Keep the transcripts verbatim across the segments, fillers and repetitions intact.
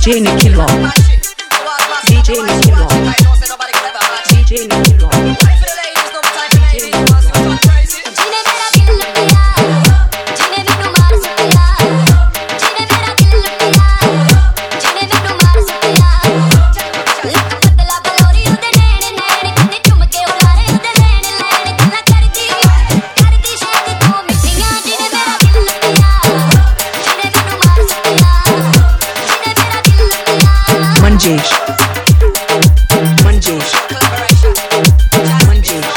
DJ Nikhil Rock, DJ Nikhil Rock, DJ Nikhil Rock. Manjesh, Manjesh, Manjesh.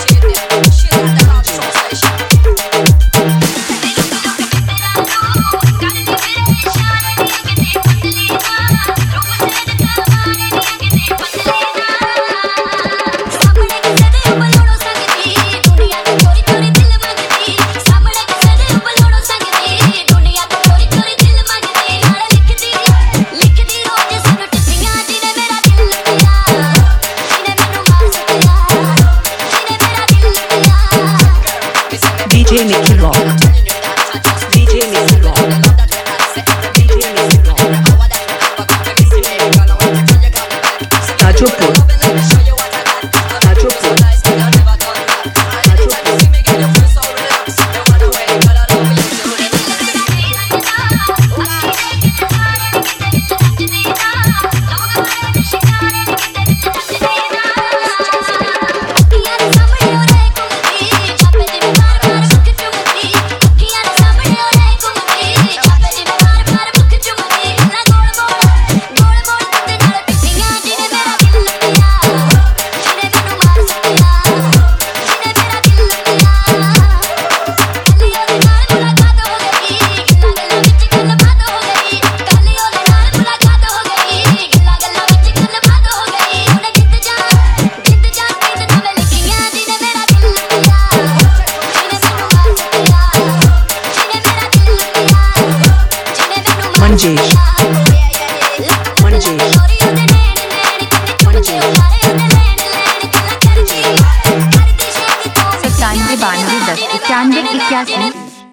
DJ Nikhil Rock, DJ Nikhil Rock, DJ Nikhil Rock. Tajopur, Tajopur, Manjesh, Manjesh, Manjesh. सत्तानवे बानवे दस इक्यानवे इक्यासी।